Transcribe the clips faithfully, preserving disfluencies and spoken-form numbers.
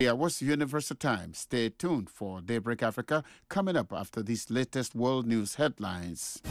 Yeah, what's Universal Time? Stay tuned for Daybreak Africa coming up after these latest world news headlines.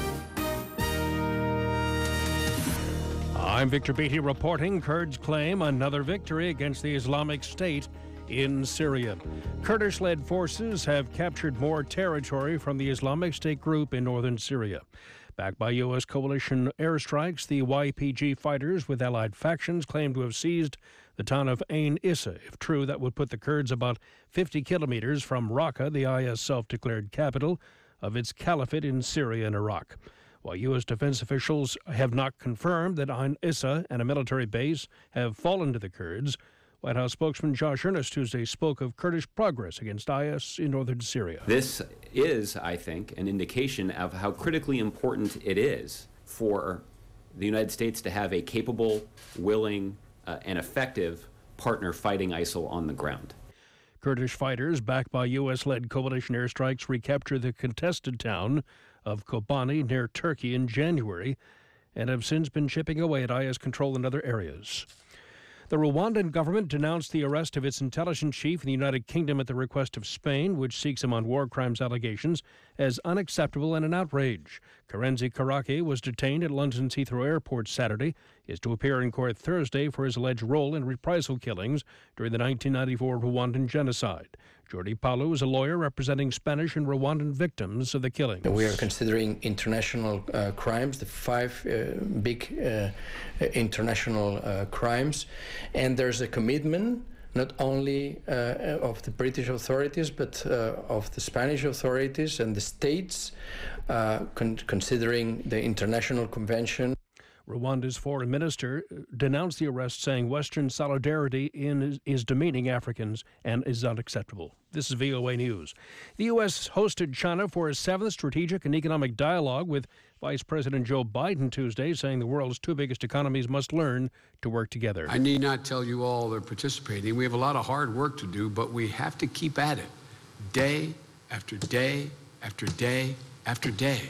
I'm Victor Beatty reporting Kurds claim another victory against the Islamic State in Syria. Kurdish-led forces have captured more territory from the Islamic State group in northern Syria. Backed by U S coalition airstrikes, the Y P G fighters with allied factions claim to have seized the town of Ain Issa. If true, that would put the Kurds about fifty kilometers from Raqqa, the I S self-declared capital of its caliphate in Syria and Iraq. While U S defense officials have not confirmed that Ain Issa and a military base have fallen to the Kurds, White House spokesman Josh Earnest Tuesday spoke of Kurdish progress against I S in northern Syria. This is, I think, an indication of how critically important it is for the United States to have a capable, willing, uh, and effective partner fighting ISIL on the ground. Kurdish fighters, backed by U S-led coalition airstrikes, recaptured the contested town of Kobani near Turkey in January and have since been chipping away at I S control in other areas. The Rwandan government denounced the arrest of its intelligence chief in the United Kingdom at the request of Spain, which seeks him on war crimes allegations, as unacceptable and an outrage. Karenzi Karake was detained at London's Heathrow Airport Saturday. He is to appear in court Thursday for his alleged role in reprisal killings during the nineteen ninety-four Rwandan genocide. Jordi Paulo is a lawyer representing Spanish and Rwandan victims of the killing. We are considering international uh, crimes, the five uh, big uh, international uh, crimes, and there's a commitment not only uh, of the British authorities, but uh, of the Spanish authorities and the states, uh, con- considering the International Convention. Rwanda's foreign minister denounced the arrest, saying Western solidarity in is, is demeaning Africans and is unacceptable. This is V O A News. The U S hosted China for a seventh strategic and economic dialogue with Vice President Joe Biden Tuesday, saying the world's two biggest economies must learn to work together. I need not tell you all they're participating. We have a lot of hard work to do, but we have to keep at it day after day after day after day.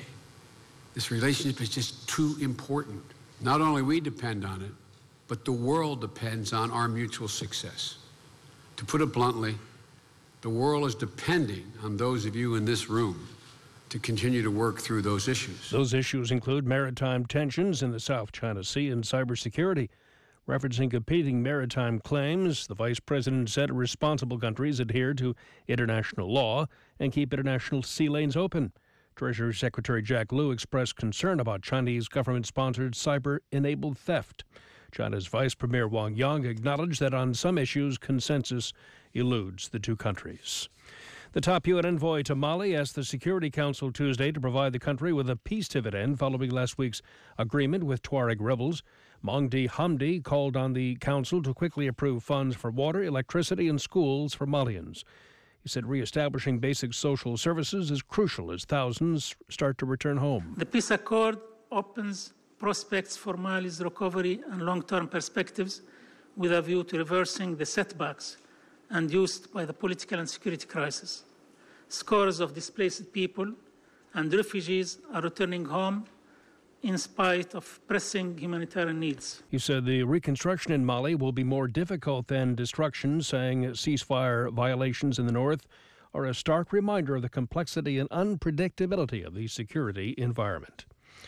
This relationship is just too important. Not only we depend on it, but the world depends on our mutual success. To put it bluntly, the world is depending on those of you in this room to continue to work through those issues. Those issues include maritime tensions in the South China Sea and cybersecurity. Referencing competing maritime claims, the vice president said responsible countries adhere to international law and keep international sea lanes open. Treasury Secretary Jack Lew expressed concern about Chinese government-sponsored cyber-enabled theft. China's Vice Premier Wang Yang acknowledged that on some issues, consensus eludes the two countries. The top U N envoy to Mali asked the Security Council Tuesday to provide the country with a peace dividend following last week's agreement with Tuareg rebels. Mongdi Hamdi called on the council to quickly approve funds for water, electricity, and schools for Malians. He said reestablishing basic social services is crucial as thousands start to return home. The peace accord opens prospects for Mali's recovery and long-term perspectives with a view to reversing the setbacks induced by the political and security crisis. Scores of displaced people and refugees are returning home in spite of pressing humanitarian needs. He said the reconstruction in Mali will be more difficult than destruction, saying ceasefire violations in the north are a stark reminder of the complexity and unpredictability of the security environment.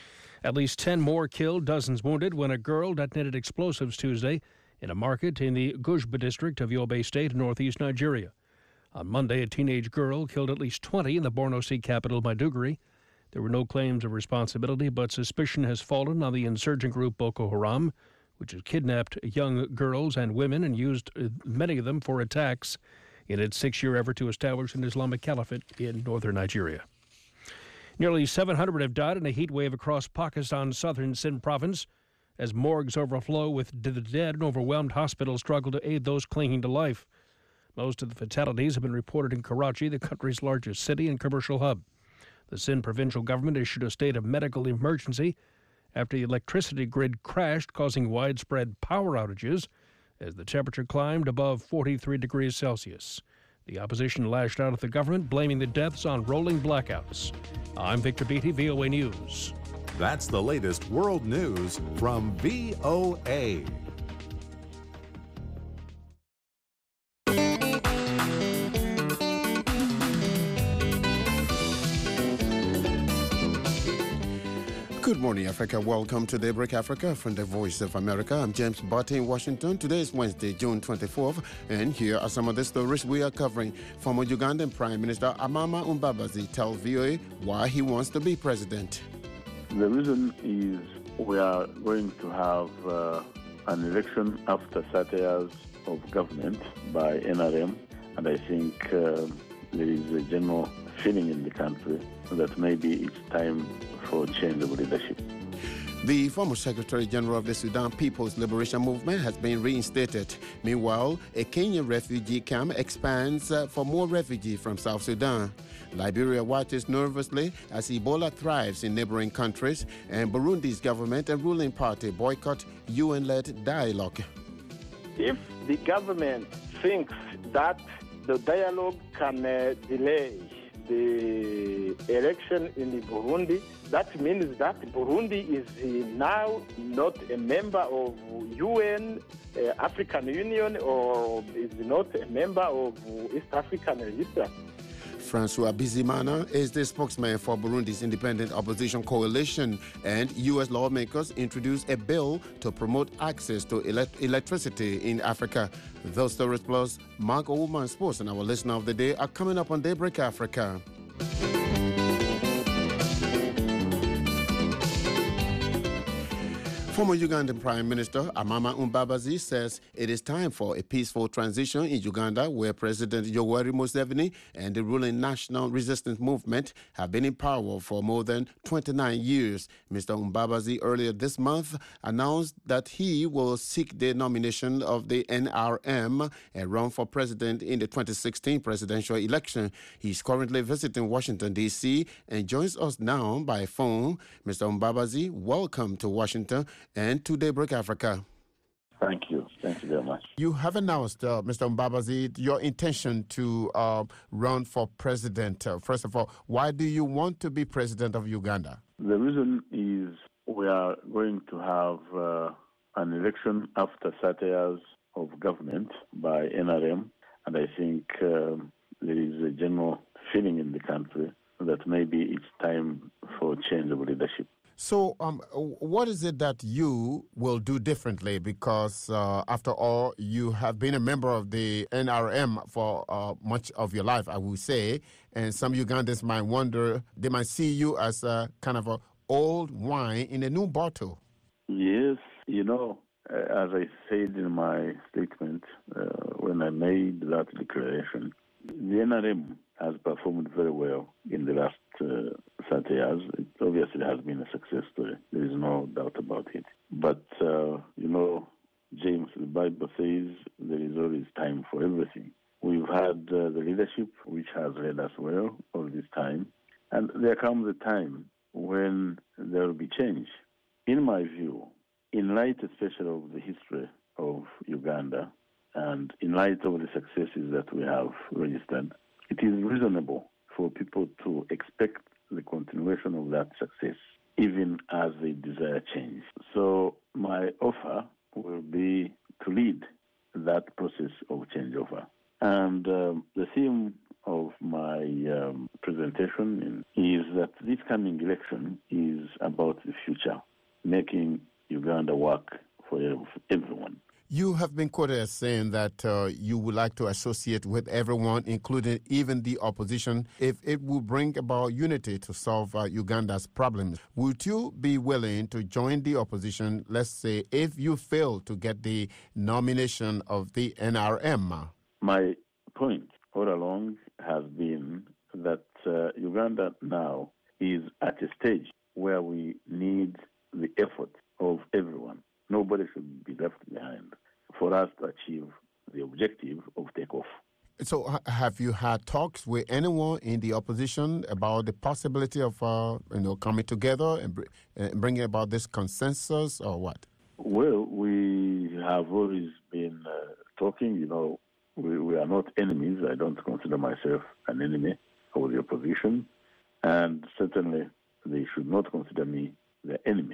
At least ten more killed, dozens wounded when a girl detonated explosives Tuesday in a market in the Gujba district of Yobe State in northeast Nigeria. On Monday, a teenage girl killed at least twenty in the Borno State capital, Maiduguri. There were no claims of responsibility, but suspicion has fallen on the insurgent group Boko Haram, which has kidnapped young girls and women and used many of them for attacks in its six-year effort to establish an Islamic caliphate in northern Nigeria. Nearly seven hundred have died in a heat wave across Pakistan's southern Sindh province as morgues overflow with the dead and overwhelmed hospitals struggle to aid those clinging to life. Most of the fatalities have been reported in Karachi, the country's largest city and commercial hub. The Sindh provincial government issued a state of medical emergency after the electricity grid crashed, causing widespread power outages as the temperature climbed above forty-three degrees Celsius. The opposition lashed out at the government, blaming the deaths on rolling blackouts. I'm Victor Beatty, V O A News. That's the latest world news from V O A. Good morning, Africa. Welcome to Daybreak Africa from the Voice of America. I'm James Barty in Washington. Today is Wednesday, June twenty-fourth, and here are some of the stories we are covering. Former Ugandan Prime Minister Amama Mbabazi tells V O A why he wants to be president. The reason is we are going to have uh, an election after thirty years of government by N R M, and I think uh, there is a general feeling in the country that maybe it's time for change of leadership. The former Secretary General of the Sudan People's Liberation Movement has been reinstated. Meanwhile, a Kenyan refugee camp expands uh, for more refugees from South Sudan. Liberia watches nervously as Ebola thrives in neighboring countries, and Burundi's government and ruling party boycott U N-led dialogue. If the government thinks that the dialogue can uh, delay the election in Burundi, that means that Burundi is uh, now not a member of U N, uh, African Union, or is not a member of East African Register. Francois Bizimana is the spokesman for Burundi's independent opposition coalition, and U S lawmakers introduced a bill to promote access to elect- electricity in Africa. Those stories plus Mark Oldman Sports and our listener of the day are coming up on Daybreak Africa. Former Ugandan Prime Minister Amama Mbabazi says it is time for a peaceful transition in Uganda, where President Yoweri Museveni and the ruling National Resistance Movement have been in power for more than twenty-nine years. Mister Mbabazi earlier this month announced that he will seek the nomination of the N R M and run for president in the twenty sixteen presidential election. He's currently visiting Washington, D C and joins us now by phone. Mister Mbabazi, welcome to Washington and to Daybreak Africa. Thank you. Thank you very much. You have announced, uh, Mister Mbabazi, your intention to uh, run for president. Uh, first of all, why do you want to be president of Uganda? The reason is we are going to have uh, an election after thirty years of government by N R M, and I think um, there is a general feeling in the country that maybe it's time for change of leadership. So um, what is it that you will do differently? Because uh, after all, you have been a member of the N R M for uh, much of your life, I would say. And some Ugandans might wonder, they might see you as a kind of a old wine in a new bottle. Yes, you know, uh, as I said in my statement uh, when I made that declaration, the N R M has performed very well in the last uh, thirty years. It obviously has been a success story. There is no doubt about it. But, uh, you know, James, the Bible says there is always time for everything. We've had uh, the leadership which has led us well all this time. And there comes a time when there will be change. In my view, in light especially of the history of Uganda and in light of the successes that we have registered, it is reasonable for people to expect the continuation of that success, even as they desire change. So my offer will be to lead that process of changeover. And um, the theme of my um, presentation is that this coming election is about the future, making Uganda work for everyone. You have been quoted as saying that uh, you would like to associate with everyone, including even the opposition, if it will bring about unity to solve uh, Uganda's problems. Would you be willing to join the opposition, let's say, if you fail to get the nomination of the N R M? My point all along has been that uh, Uganda now is at a stage where we need the effort of everyone. Nobody should be left behind for us to achieve the objective of takeoff. So ha- have you had talks with anyone in the opposition about the possibility of uh, you know, coming together and, br- and bringing about this consensus, or what? Well, we have always been uh, talking. You know, we, we are not enemies. I don't consider myself an enemy of the opposition. And certainly they should not consider me their enemy.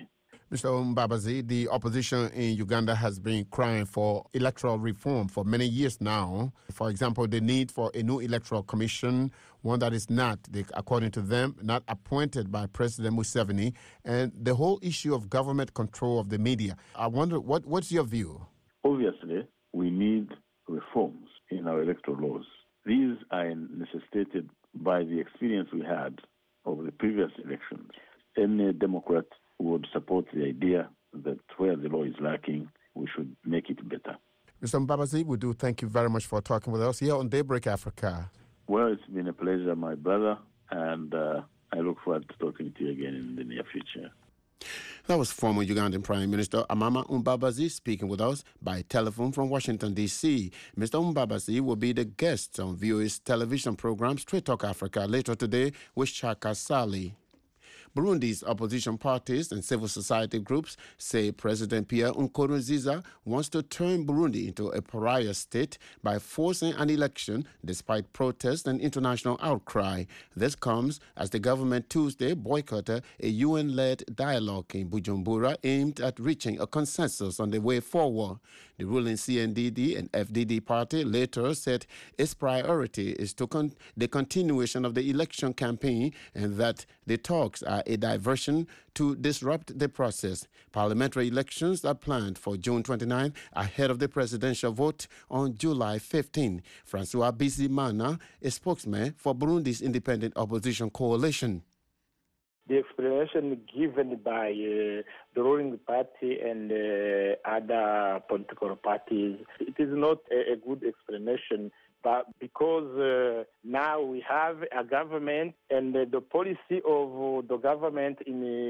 Mister Mbabazi, the opposition in Uganda has been crying for electoral reform for many years now. For example, the need for a new electoral commission, one that is not, they, according to them, not appointed by President Museveni, and the whole issue of government control of the media. I wonder, what, what's your view? Obviously, we need reforms in our electoral laws. These are necessitated by the experience we had of the previous elections. Any Democrat would support the idea that where the law is lacking, we should make it better. Mister Mbabazi, we do thank you very much for talking with us here on Daybreak Africa. Well, it's been a pleasure, my brother, and uh, I look forward to talking to you again in the near future. That was former Ugandan Prime Minister Amama Mbabazi speaking with us by telephone from Washington, D C Mister Mbabazi will be the guest on V O A's television program Straight Talk Africa later today with Chaka Sali. Burundi's opposition parties and civil society groups say President Pierre Nkurunziza wants to turn Burundi into a pariah state by forcing an election despite protests and international outcry. This comes as the government Tuesday boycotted a U N-led dialogue in Bujumbura aimed at reaching a consensus on the way forward. The ruling C N D D and F D D party later said its priority is to con- the continuation of the election campaign and that the talks are a diversion to disrupt the process. Parliamentary elections are planned for June twenty-ninth ahead of the presidential vote on July fifteenth. Francois Bizimana, a spokesman for Burundi's independent opposition coalition. The explanation given by uh, the ruling party and uh, other political parties, it is not a, a good explanation. But because uh, now we have a government and uh, the policy of the government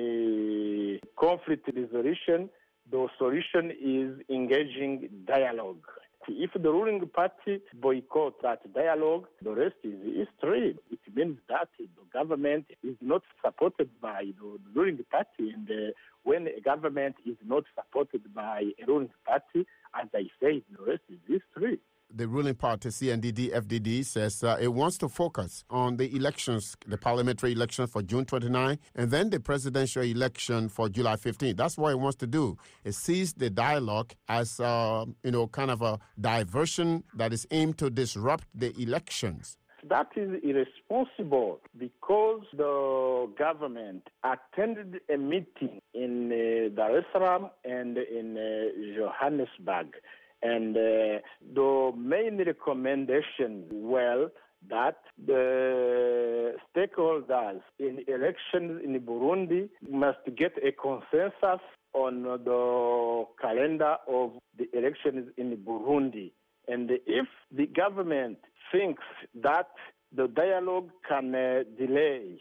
in uh, conflict resolution, the solution is engaging dialogue. If the ruling party boycotts that dialogue, the rest is history. It means that the government is not supported by the ruling party. And uh, when a government is not supported by a ruling party, as I said, the rest is history. The ruling party, C N D D F D D, says uh, it wants to focus on the elections, the parliamentary election for June twenty-ninth, and then the presidential election for July fifteenth. That's what it wants to do. It sees the dialogue as, uh, you know, kind of a diversion that is aimed to disrupt the elections. That is irresponsible because the government attended a meeting in uh, Dar es Salaam and in uh, Johannesburg. And uh, the main recommendation, well, that the stakeholders in elections in Burundi must get a consensus on the calendar of the elections in Burundi. And if the government thinks that the dialogue can uh, delay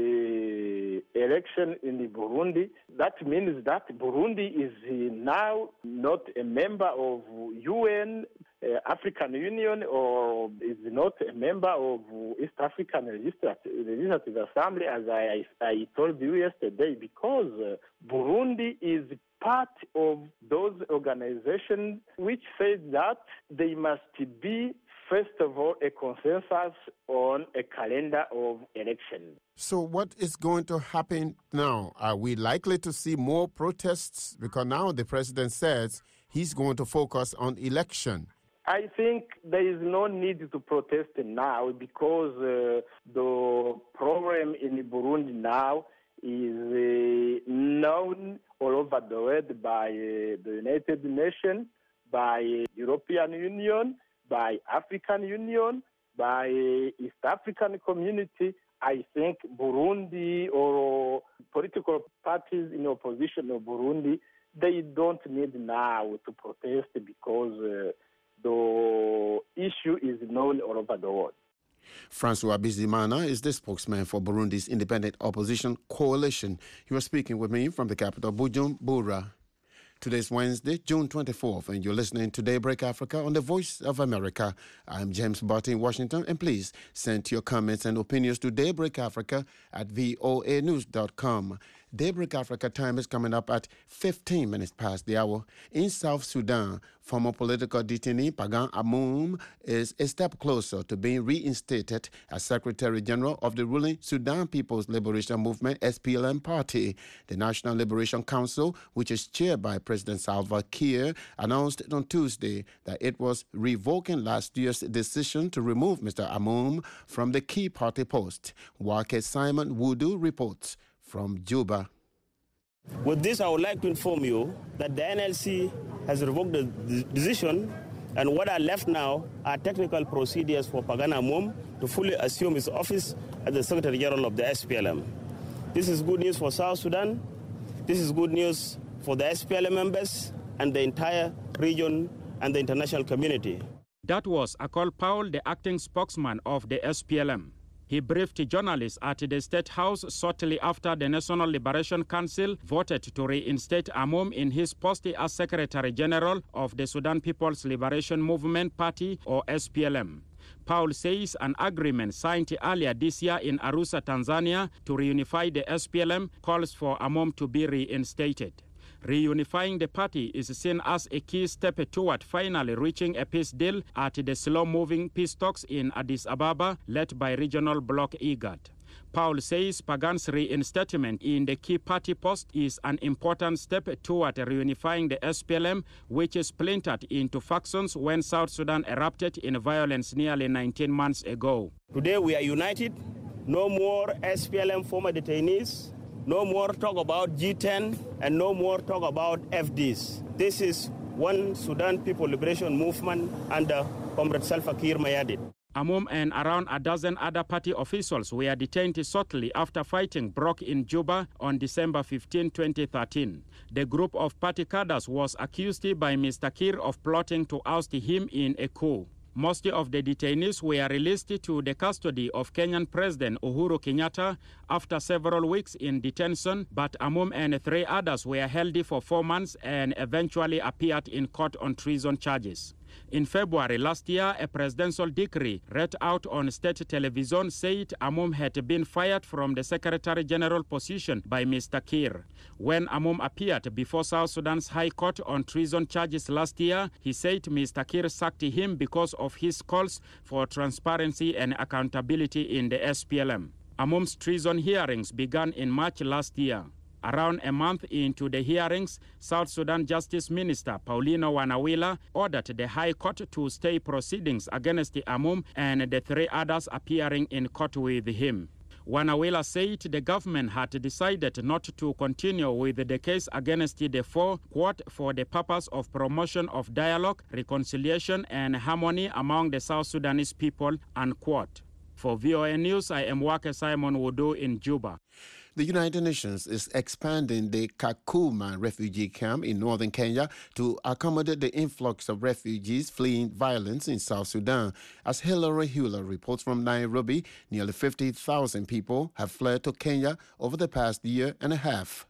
the election in the Burundi, that means that Burundi is now not a member of U N, uh, African Union, or is not a member of East African Legislative Assembly, as I, I told you yesterday, because uh, Burundi is part of those organizations which say that they must be, first of all, a consensus on a calendar of elections. So what is going to happen now? Are we likely to see more protests? Because now the president says he's going to focus on election. I think there is no need to protest now because uh, the problem in Burundi now is uh, known all over the world by uh, the United Nations, by uh, European Union, by African Union, by East African community. I think Burundi or political parties in opposition of Burundi, they don't need now to protest because uh, the issue is known all over the world. Francois Bizimana is the spokesman for Burundi's independent opposition coalition. He was speaking with me from the capital, Bujumbura. Today's Wednesday, June twenty-fourth, and you're listening to Daybreak Africa on the Voice of America. I'm James Barty in Washington, and please send your comments and opinions to Daybreak Africa at voa news dot com. Daybreak Africa time is coming up at fifteen minutes past the hour. In South Sudan, former political detainee Pagan Amum is a step closer to being reinstated as Secretary General of the ruling Sudan People's Liberation Movement S P L M party. The National Liberation Council, which is chaired by President Salva Kiir, announced on Tuesday that it was revoking last year's decision to remove Mister Amum from the key party post. Wake Simon Wudu reports from Juba. With this, I would like to inform you that the N L C has revoked the decision, and what are left now are technical procedures for Pagan Amum to fully assume his office as the Secretary General of the S P L M. This is good news for South Sudan. This is good news for the S P L M members and the entire region and the international community. That was Akol Paul, the acting spokesman of the S P L M. He briefed journalists at the State House shortly after the National Liberation Council voted to reinstate Amum in his post as Secretary General of the Sudan People's Liberation Movement Party, or S P L M. Paul says an agreement signed earlier this year in Arusha, Tanzania, to reunify the S P L M calls for Amum to be reinstated. Reunifying the party is seen as a key step toward finally reaching a peace deal at the slow-moving peace talks in Addis Ababa, led by regional bloc IGAD. Paul says Pagan's reinstatement in the key party post is an important step toward reunifying the S P L M, which is splintered into factions when South Sudan erupted in violence nearly nineteen months ago. Today we are united. No more S P L M former detainees. No more talk about G ten, and no more talk about F Ds. This is one Sudan People Liberation Movement under Comrade Salva Kiir Mayardit. Amum and around a dozen other party officials were detained shortly after fighting broke in Juba on December fifteenth, twenty thirteen. The group of party cadres was accused by Mister Kiir of plotting to oust him in a coup. Most of the detainees were released to the custody of Kenyan President Uhuru Kenyatta after several weeks in detention, but Amum and three others were held for four months and eventually appeared in court on treason charges. In February last year, a presidential decree read out on state television said Amum had been fired from the Secretary General position by Mister Kiir. When Amum appeared before South Sudan's High Court on treason charges last year, he said Mister Kiir sacked him because of his calls for transparency and accountability in the S P L M. Amum's treason hearings began in March last year. Around a month into the hearings, South Sudan Justice Minister Paulino Wanawila ordered the High Court to stay proceedings against Amum and the three others appearing in court with him. Wanawila said the government had decided not to continue with the case against the four, quote, for the purpose of promotion of dialogue, reconciliation, and harmony among the South Sudanese people, unquote. For V O A News, I am Wake Simon Wudu in Juba. The United Nations is expanding the Kakuma refugee camp in northern Kenya to accommodate the influx of refugees fleeing violence in South Sudan. As Hilary Hewler reports from Nairobi, nearly fifty thousand people have fled to Kenya over the past year and a half.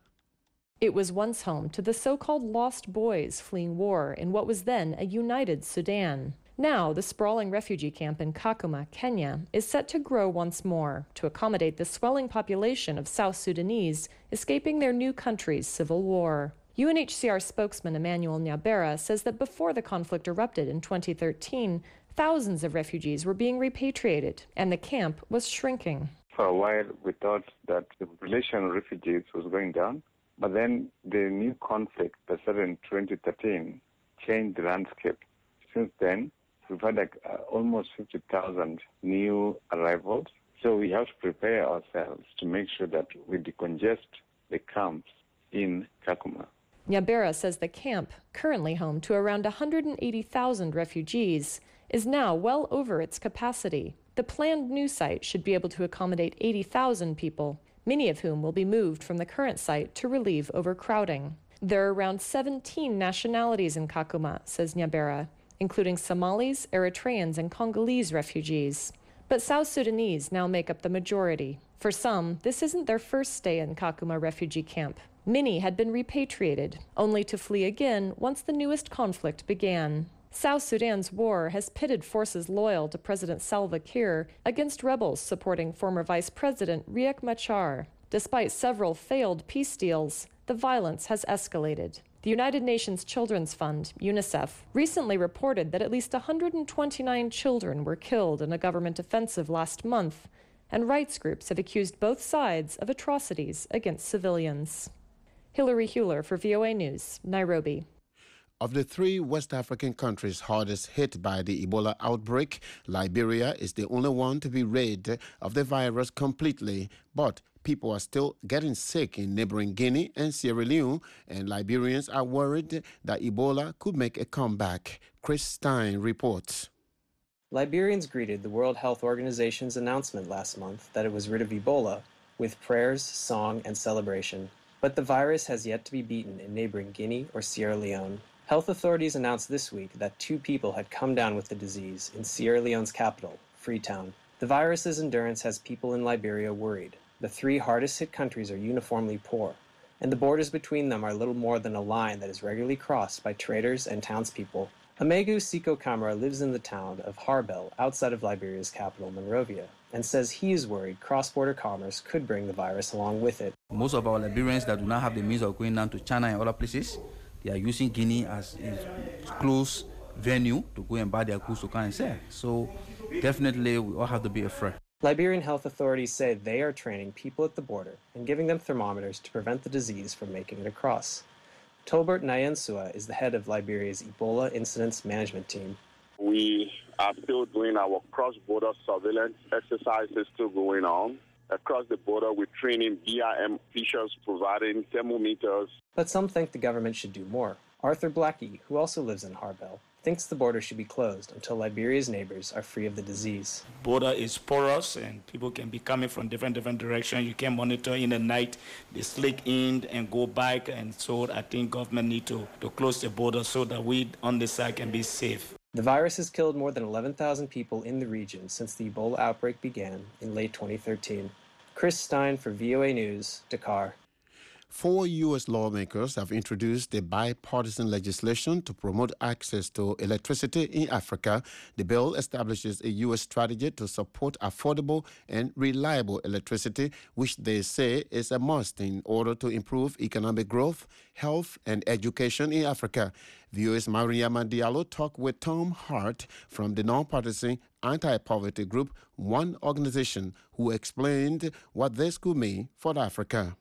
It was once home to the so-called lost boys fleeing war in what was then a united Sudan. Now, the sprawling refugee camp in Kakuma, Kenya, is set to grow once more to accommodate the swelling population of South Sudanese escaping their new country's civil war. U N H C R spokesman Emmanuel Nyabera says that before the conflict erupted in twenty thirteen, thousands of refugees were being repatriated, and the camp was shrinking. For a while, we thought that the population of refugees was going down, but then the new conflict that started in twenty thirteen changed the landscape. Since then, we've had like, uh, almost fifty thousand new arrivals. So we have to prepare ourselves to make sure that we decongest the camps in Kakuma. Nyabera says the camp, currently home to around one hundred eighty thousand refugees, is now well over its capacity. The planned new site should be able to accommodate eighty thousand people, many of whom will be moved from the current site to relieve overcrowding. There are around seventeen nationalities in Kakuma, says Nyabera, including Somalis, Eritreans, and Congolese refugees. But South Sudanese now make up the majority. For some, this isn't their first stay in Kakuma refugee camp. Many had been repatriated, only to flee again once the newest conflict began. South Sudan's war has pitted forces loyal to President Salva Kiir against rebels supporting former Vice President Riek Machar. Despite several failed peace deals, the violence has escalated. The United Nations Children's Fund, UNICEF, recently reported that at least one hundred twenty-nine children were killed in a government offensive last month, and rights groups have accused both sides of atrocities against civilians. Hilary Hewler for V O A News, Nairobi. Of the three West African countries hardest hit by the Ebola outbreak, Liberia is the only one to be rid of the virus completely, but people are still getting sick in neighboring Guinea and Sierra Leone, and Liberians are worried that Ebola could make a comeback. Chris Stein reports. Liberians greeted the World Health Organization's announcement last month that it was rid of Ebola with prayers, song, and celebration. But the virus has yet to be beaten in neighboring Guinea or Sierra Leone. Health authorities announced this week that two people had come down with the disease in Sierra Leone's capital, Freetown. The virus's endurance has people in Liberia worried. The three hardest hit countries are uniformly poor, and the borders between them are little more than a line that is regularly crossed by traders and townspeople. Amegu Siko Kamara lives in the town of Harbel, outside of Liberia's capital, Monrovia, and says he is worried cross-border commerce could bring the virus along with it. Most of our Liberians that do not have the means of going down to China and other places, they are using Guinea as a close venue to go and buy their goods to come and sell. So definitely we all have to be afraid. Liberian health authorities say they are training people at the border and giving them thermometers to prevent the disease from making it across. Tolbert Nyensua is the head of Liberia's Ebola Incidents Management Team. We are still doing our cross-border surveillance exercises still going on. Across the border, we're training B I M officials, providing thermometers. But some think the government should do more. Arthur Blackie, who also lives in Harbel, thinks the border should be closed until Liberia's neighbors are free of the disease. Border is porous and people can be coming from different different directions. You can monitor in the night, they sneak in and go back, and so I think government need to, to close the border so that we on the side can be safe. The virus has killed more than eleven thousand people in the region since the Ebola outbreak began in late twenty thirteen. Chris Stein for V O A News, Dakar. Four U S lawmakers have introduced a bipartisan legislation to promote access to electricity in Africa. The bill establishes a U S strategy to support affordable and reliable electricity, which they say is a must in order to improve economic growth, health, and education in Africa. V O A's Mariama Diallo talked with Tom Hart from the nonpartisan anti-poverty group One Organization, who explained what this could mean for Africa.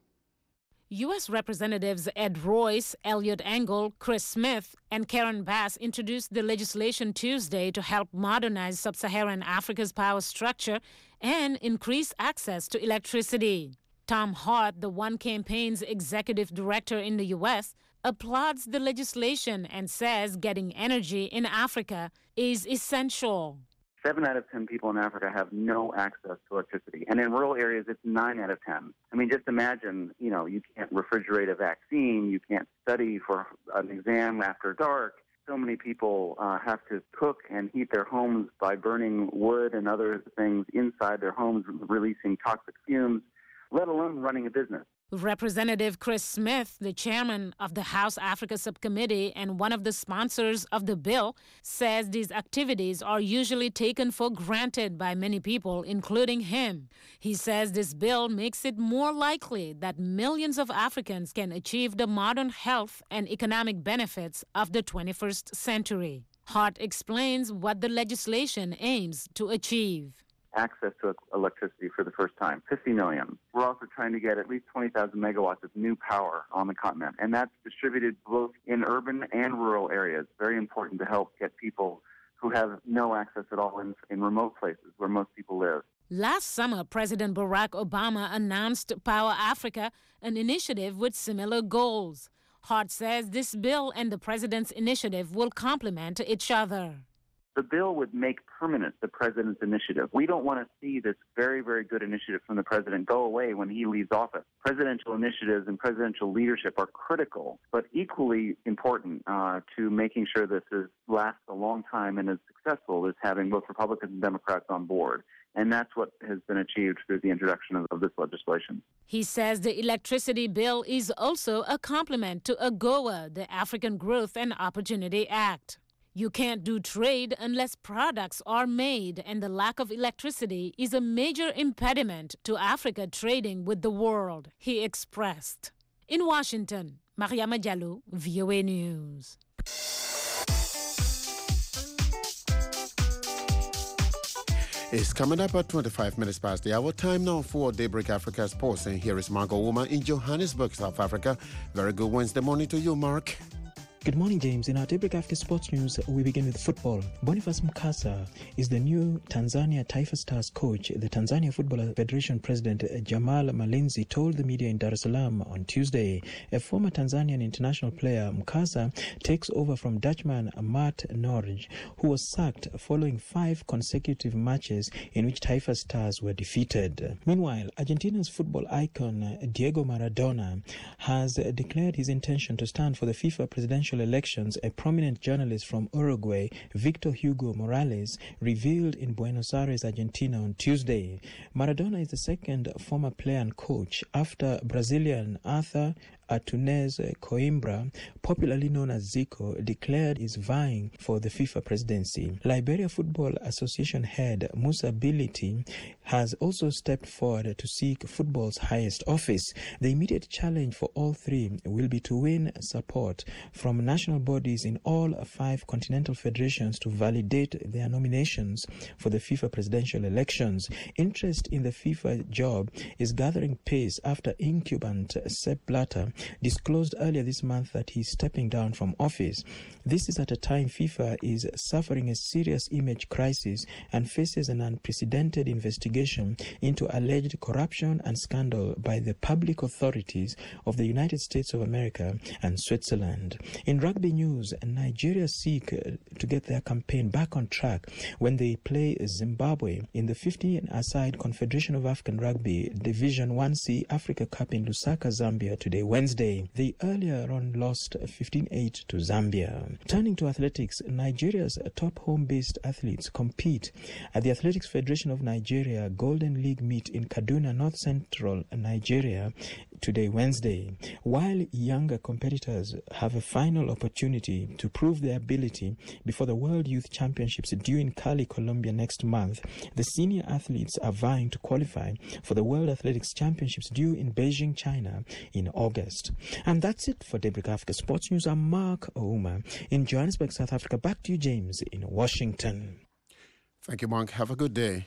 U S Representatives Ed Royce, Elliot Engel, Chris Smith, and Karen Bass introduced the legislation Tuesday to help modernize sub-Saharan Africa's power structure and increase access to electricity. Tom Hart, the One Campaign's executive director in the U S, applauds the legislation and says getting energy in Africa is essential. Seven out of ten people in Africa have no access to electricity. And in rural areas, it's nine out of ten. I mean, just imagine, you know, you can't refrigerate a vaccine, you can't study for an exam after dark. So many people uh, have to cook and heat their homes by burning wood and other things inside their homes, releasing toxic fumes, let alone running a business. Representative Chris Smith, the chairman of the House Africa Subcommittee and one of the sponsors of the bill, says these activities are usually taken for granted by many people, including him. He says this bill makes it more likely that millions of Africans can achieve the modern health and economic benefits of the twenty-first century. Hart explains what the legislation aims to achieve. Access to electricity for the first time, fifty million. We're also trying to get at least twenty thousand megawatts of new power on the continent, and that's distributed both in urban and rural areas. Very important to help get people who have no access at all in, in remote places where most people live. Last summer, President Barack Obama announced Power Africa, an initiative with similar goals. Hart says this bill and the president's initiative will complement each other. The bill would make permanent the president's initiative. We don't want to see this very, very good initiative from the president go away when he leaves office. Presidential initiatives and presidential leadership are critical, but equally important uh, to making sure this is, lasts a long time and is successful is having both Republicans and Democrats on board. And that's what has been achieved through the introduction of, of this legislation. He says the electricity bill is also a complement to AGOA, the African Growth and Opportunity Act. You can't do trade unless products are made, and the lack of electricity is a major impediment to Africa trading with the world, he expressed. In Washington, Mariama Diallo, V O A News. It's coming up at twenty-five minutes past the hour. Time now for Daybreak Africa Sports. And here is Marco Wooma in Johannesburg, South Africa. Very good Wednesday morning to you, Mark. Good morning, James. In our Daybreak Africa Sports News, we begin with football. Boniface Mkasa is the new Tanzania Taifa Stars coach. The Tanzania Football Federation President Jamal Malinzi told the media in Dar es Salaam on Tuesday. A former Tanzanian international player, Mkasa, takes over from Dutchman Matt Norge, who was sacked following five consecutive matches in which Taifa Stars were defeated. Meanwhile, Argentina's football icon Diego Maradona has declared his intention to stand for the FIFA presidential elections. A prominent journalist from Uruguay, Victor Hugo Morales, revealed in Buenos Aires, Argentina on Tuesday. Maradona is the second former player and coach after Brazilian Arthur Antunes Coimbra, popularly known as Zico, declared is vying for the FIFA presidency. Liberia Football Association head Musa Bility has also stepped forward to seek football's highest office. The immediate challenge for all three will be to win support from national bodies in all five continental federations to validate their nominations for the FIFA presidential elections. Interest in the FIFA job is gathering pace after incumbent Sepp Blatter disclosed earlier this month that he's stepping down from office. This is at a time FIFA is suffering a serious image crisis and faces an unprecedented investigation into alleged corruption and scandal by the public authorities of the United States of America and Switzerland. In rugby news, Nigeria seek to get their campaign back on track when they play Zimbabwe in the fifteen-a-side Confederation of African Rugby Division one C Africa Cup in Lusaka, Zambia today, Wednesday. They earlier on lost fifteen eight to Zambia. Turning to athletics, Nigeria's top home-based athletes compete at the Athletics Federation of Nigeria Golden League meet in Kaduna, North Central Nigeria today, Wednesday. While younger competitors have a final opportunity to prove their ability before the World Youth Championships due in Cali, Colombia next month, the senior athletes are vying to qualify for the World Athletics Championships due in Beijing, China in August. And that's it for Daybreak Africa Sports News. I'm Mark Ouma in Johannesburg, South Africa. Back to you, James, in Washington. Thank you, Mark. Have a good day.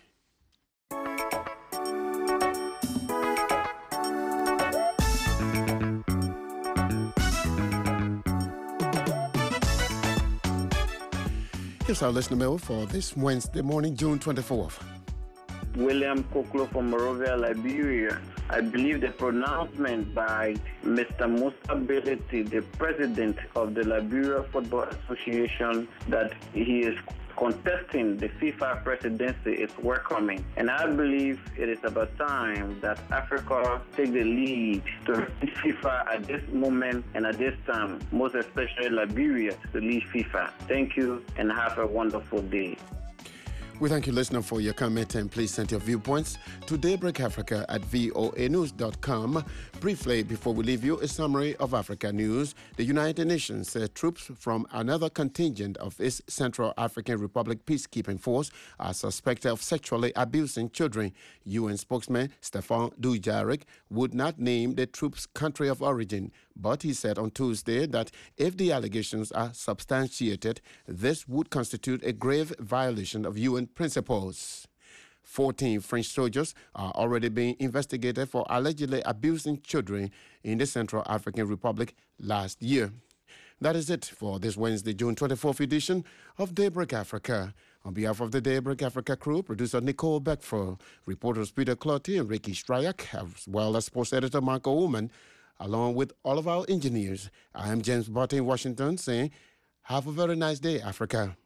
Here's our listener mail for this Wednesday morning, June twenty-fourth. William Koklo from Monrovia, Liberia. I believe the pronouncement by Mister Musa Bility, the president of the Liberia Football Association, that he is contesting the FIFA presidency is welcoming. And I believe it is about time that Africa take the lead to lead FIFA at this moment and at this time, most especially Liberia to lead FIFA. Thank you and have a wonderful day. We thank you, listener, for your comment, and please send your viewpoints to Daybreak Africa at voa news dot com. Briefly, before we leave you, a summary of Africa news. The United Nations said troops from another contingent of its Central African Republic peacekeeping force are suspected of sexually abusing children. U N spokesman Stefan Dujarric would not name the troops' country of origin, but he said on Tuesday that if the allegations are substantiated, this would constitute a grave violation of U N principles. fourteen French soldiers are already being investigated for allegedly abusing children in the Central African Republic last year. That is it for this Wednesday, June twenty-fourth edition of Daybreak Africa. On behalf of the Daybreak Africa crew, producer Nicole Beckford, reporters Peter Clotty and Ricky Stryak, as well as sports editor Marco Ullman, along with all of our engineers, I am James Barton in Washington saying, have a very nice day, Africa.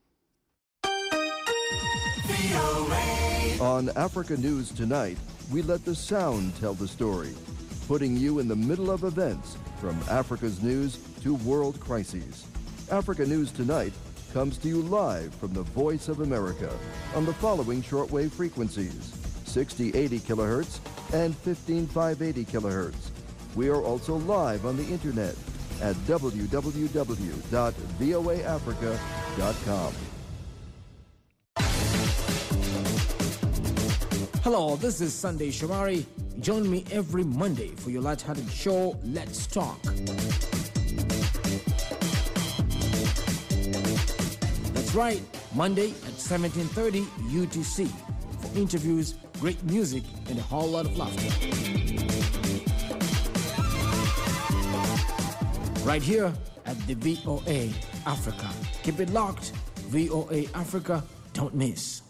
On Africa News Tonight, we let the sound tell the story, putting you in the middle of events from Africa's news to world crises. Africa News Tonight comes to you live from the Voice of America on the following shortwave frequencies, sixty eighty kilohertz and fifteen five eighty kilohertz. We are also live on the internet at w w w dot voa africa dot com. Hello, this is Sunday Shamari. Join me every Monday for your light-hearted show, Let's Talk. That's right, Monday at seventeen thirty U T C for interviews, great music, and a whole lot of laughter. Right here at the V O A Africa. Keep it locked. V O A Africa, don't miss.